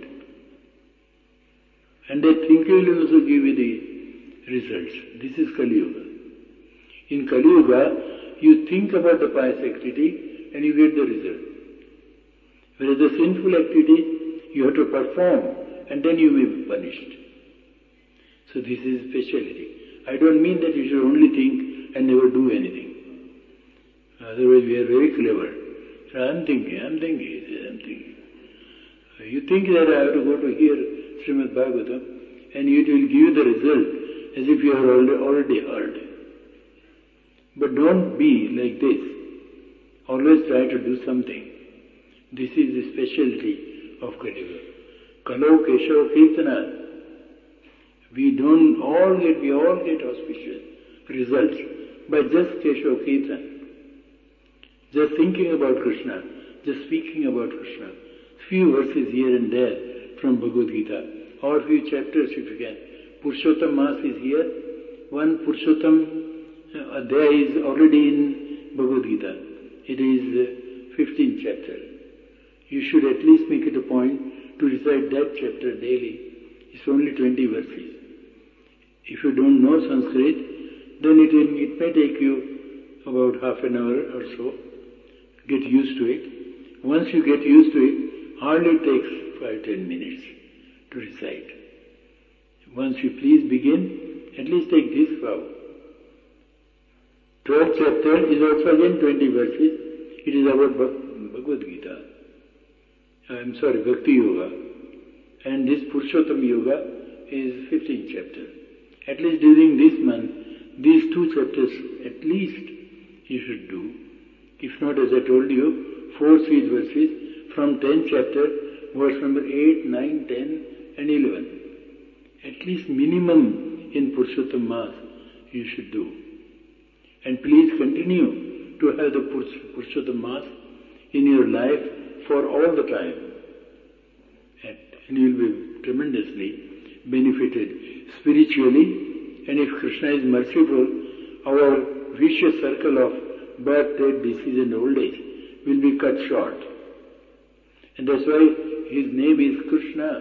And that thinking will also give you the results. This is Kali Yuga. In Kali Yuga, you think about the pious activity and you get the result. Whereas the sinful activity, you have to perform and then you may be punished. So this is speciality. I don't mean that you should only think and never do anything. Otherwise we are very clever. So I'm thinking, I'm thinking, I'm thinking. You think that I have to go to hear Srimad Bhagavatam and it will give you the result as if you have already heard. But don't be like this. Always try to do something. This is the specialty of Kali Yuga. Kalau Keshav Kirtana. We don't all get, we all get auspicious results by just Keshav Kirtan. Just thinking about Krishna, just speaking about Krishna. Few verses here and there from Bhagavad Gita, or few chapters if you can. Purushottam Mass is here. One Purushottam uh, there is already in Bhagavad Gita. It is uh, fifteenth chapter. You should at least make it a point to recite that chapter daily. It's only twenty verses. If you don't know Sanskrit, then it, will, it may take you about half an hour or so. Get used to it. Once you get used to it, hardly takes five, ten minutes to recite. Once you please begin, at least take this vow. Twelfth chapter is also again twenty verses. It is about Bhagavad Gita. I am sorry, Bhakti Yoga. And this Purushottam Yoga is fifteenth chapter. At least during this month, these two chapters at least you should do. If not, as I told you, four sweet verses from tenth chapter, verse number eight, nine, ten and eleven. At least minimum in Purushottam Mass you should do. And please continue to have the Purushottam Mass in your life for all the time. And, and you will be tremendously benefited spiritually. And if Krishna is merciful, our vicious circle of birth, death, disease and old age will be cut short. And that's why his name is Krishna.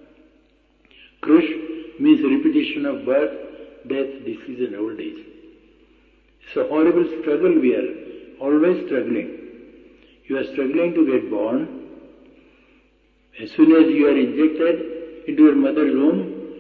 Krish means repetition of birth, death, disease and old age. It's a horrible struggle we are always struggling. You are struggling to get born. As soon as you are injected into your mother's womb,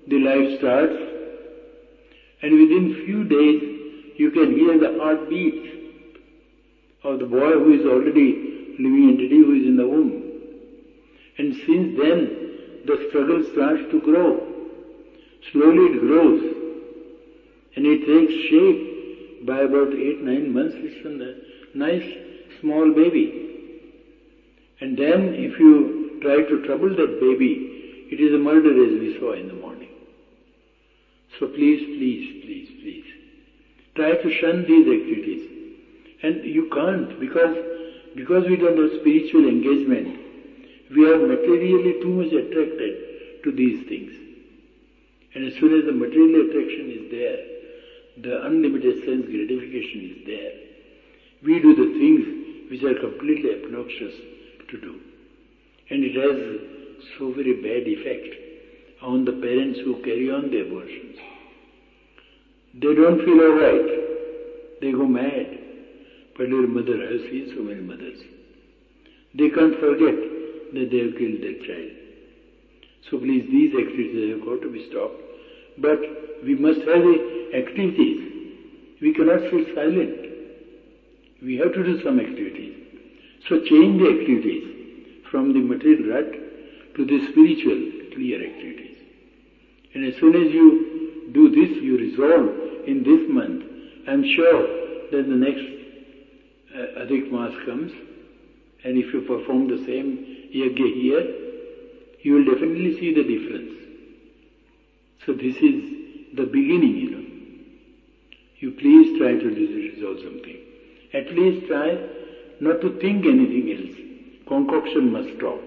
the life starts, and within few days you can hear the heartbeats of the boy who is already living entity, who is in the womb. And since then, the struggle starts to grow. Slowly it grows, and it takes shape. By about eight, nine months, it's a nice small baby. And then if you try to trouble that baby, it is a murder, as we saw in the morning. So please, please, please, please, try to shun these activities. And you can't, because, because we don't have spiritual engagement. We are materially too much attracted to these things. And as soon as the material attraction is there, the unlimited sense gratification is there, we do the things which are completely obnoxious to do. And it has so very bad effect on the parents who carry on the abortions. They don't feel alright. They go mad. Particular mother, I have seen so many mothers. They can't forget that they have killed their child. So please, these activities have got to be stopped. But we must have the activities. We cannot sit silent. We have to do some activities. So change the activities from the material rut to the spiritual clear activities. And as soon as you do this, you resolve in this month, I am sure that the next uh, Adhik Maas comes, and if you perform the same yajna here, you will definitely see the difference. So this is the beginning, you know. You please try to resolve something. At least try not to think anything else. Concoction must stop.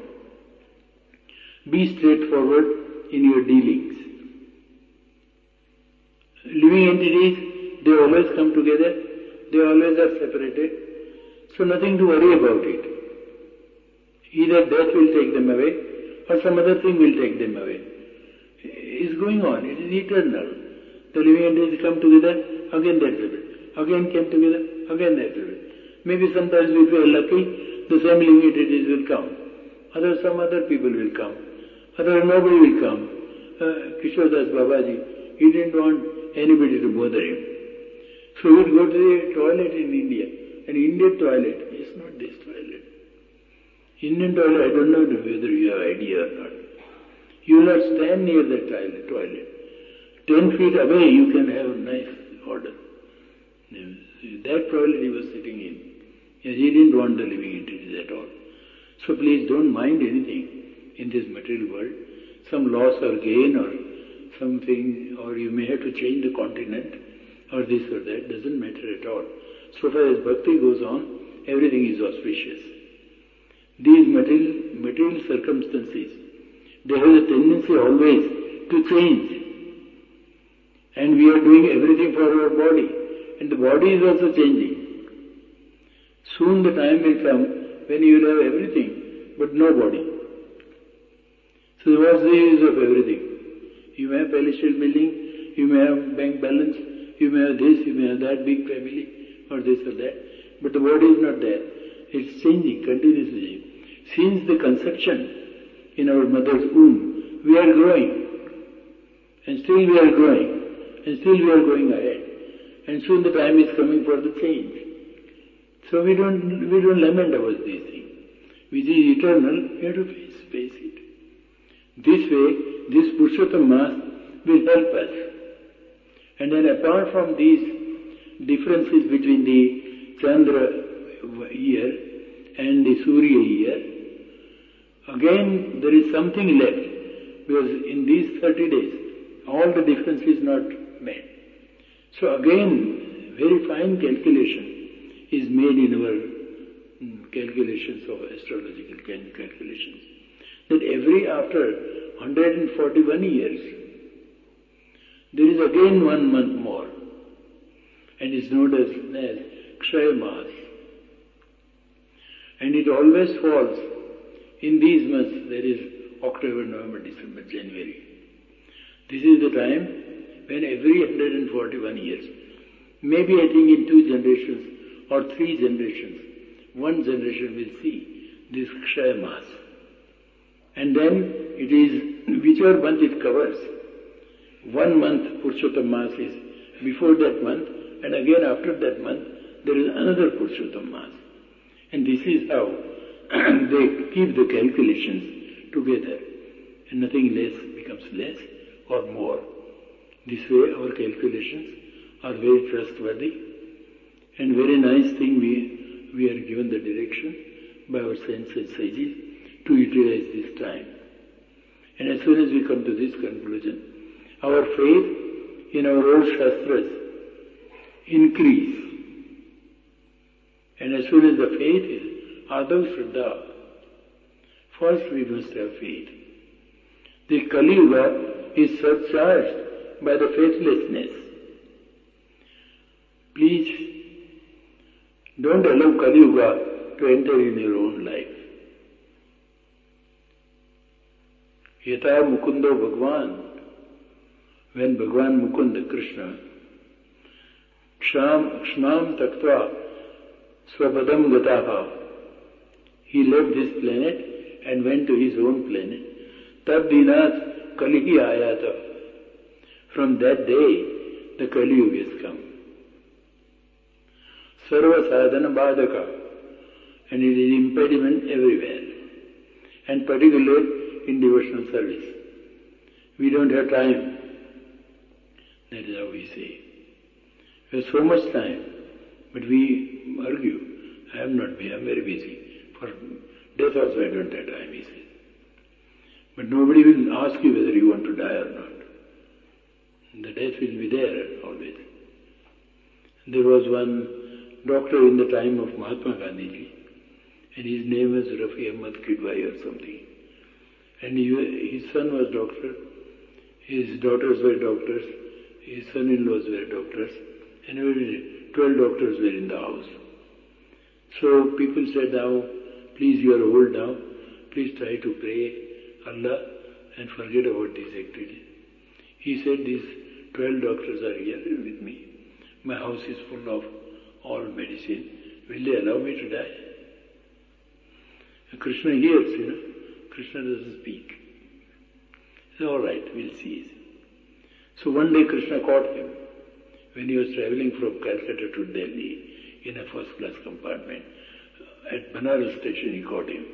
Be straightforward in your dealings. Living entities, they always come together, they always are separated, so nothing to worry about it. Either death will take them away, or some other thing will take them away. It's going on, it is eternal. The living entities come together, again they separate. Again came together, again they separate. Maybe sometimes if we are lucky, the same living entities will come. Other some other people will come. Other nobody will come. Uh, Kishore Das Babaji, he didn't want anybody to bother him. So he would go to the toilet in India. An Indian toilet, it's not this toilet. Indian toilet, I don't know whether you have idea or not. You will not stand near the toilet. toilet. Ten feet away you can have nice order. That toilet he was sitting in. Yes, he didn't want the living entities at all. So please don't mind anything in this material world. Some loss or gain or something, or you may have to change the continent or this or that, doesn't matter at all. So far as bhakti goes on, everything is auspicious. These material, material circumstances, they have a tendency always to change. And we are doing everything for our body, and the body is also changing. Soon the time will come when you will have everything, but no body. So what's the use of everything? You may have palatial building, you may have bank balance, you may have this, you may have that big family, or this or that, but the body is not there. It's changing, continuously. Since the conception in our mother's womb, we are growing, and still we are growing, and still we are going ahead, and soon the time is coming for the change. So we don't we don't lament about these things. Which is eternal, we have to face, face it. This way, this Purushottam Maas will help us. And then apart from these differences between the Chandra year and the Surya year, again there is something left, because in these thirty days, all the difference is not made. So again, very fine calculation is made in our mm, calculations of astrological calculations, that every after one hundred forty-one years, there is again one month more, and is known as, as Kshaya Maas. And it always falls in these months, there is October, November, December, January. This is the time when every one hundred forty-one years, maybe I think in two generations or three generations, one generation will see this Kshaya Maas. And then it is, whichever month it covers, One month Purushottam Mass is before that month, and again after that month there is another Purushottam Mass. And this is how they keep the calculations together, and nothing less becomes less or more. This way our calculations are very trustworthy, and very nice thing we, we are given the direction by our saints and sages to utilize this time. And as soon as we come to this conclusion, our faith in our old Shastras increase. And as soon as the faith is Adav Shraddha, first we must have faith. The Kali Yuga is surcharged by the faithlessness. Please don't allow Kali Yuga to enter in your own life. Yata Mukundo Bhagwan, when Bhagwan Mukunda Krishna, Ksham Kshmam Taktva Swapadam Gataha, he left this planet and went to his own planet. Tab Dinat Kalihi Ayata. From that day, the Kali Yuga has come. Sarva Sadhana Badaka, and it is impediment everywhere, and particularly in devotional service. We don't have time. That is how we say. We have so much time, but we argue. I am not busy, I am very busy. For death also I don't have time, he says. But nobody will ask you whether you want to die or not. The death will be there always. There was one doctor in the time of Mahatma Gandhiji, and his name was Rafi Ahmad Kidwai or something. And he, his son was doctor, his daughters were doctors, his son-in-laws were doctors, and twelve doctors were in the house. So people said, now, please, you are old now, please try to pray Allah and forget about these activities. He said, these twelve doctors are here with me. My house is full of all medicine. Will they allow me to die? And Krishna hears, you know. Krishna doesn't speak. He said, all right, we'll see. So one day Krishna caught him when he was traveling from Calcutta to Delhi in a first-class compartment. At Banaras station he caught him.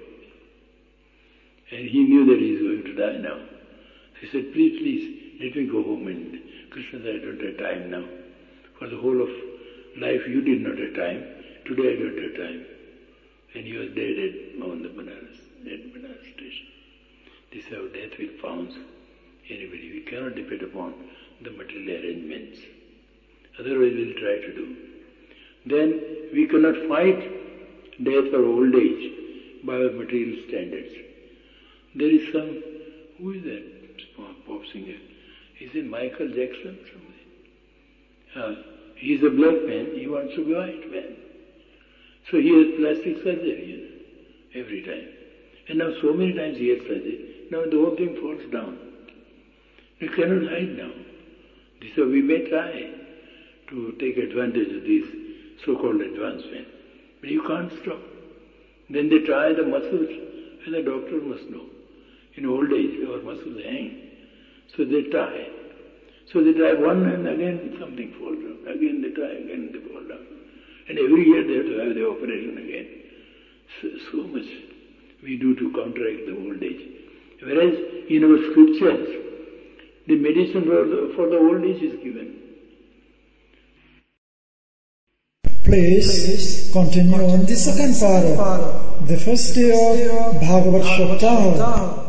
And he knew that he is going to die now. He said, please, please, let me go home. And Krishna said, I don't have time now. For the whole of life you did not have time. Today I don't have time. And he was dead at on the Banaras, at Banaras station. This is how death will pounce anybody. We cannot depend upon the material arrangements. Otherwise we'll try to do. Then we cannot fight death or old age by our material standards. There is some, who is that pop singer? Is it Michael Jackson? Something. Uh, he's a black man, he wants to be a white man. So he has plastic surgery, you know, every time. And now so many times he has surgery, now the whole thing falls down. We cannot hide now. This is we may try to take advantage of this so-called advancement, but you can't stop. Then they try the muscles, and the doctor must know. In old age, our muscles hang. So they try. So they try one and again something falls down. Again they try, again they fall down. And every year they have to have the operation again. So, so much we do to counteract the old age. Whereas in our scriptures, the medicine for the, for the old age is given. Please continue on the second part, the first day of Bhagavad Saptaha.